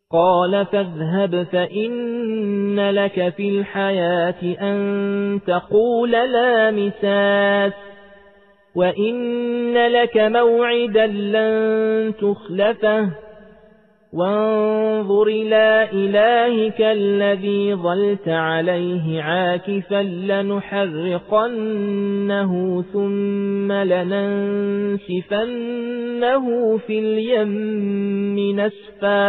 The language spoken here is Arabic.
قال فاذهب فإن لك في الحياة أن تقول لا مساس وإن لك موعدا لن تخلفه وانظر إلى إلهك الذي ظلت عليه عاكفا لنحرقنه ثم لننسفنه في اليم نسفا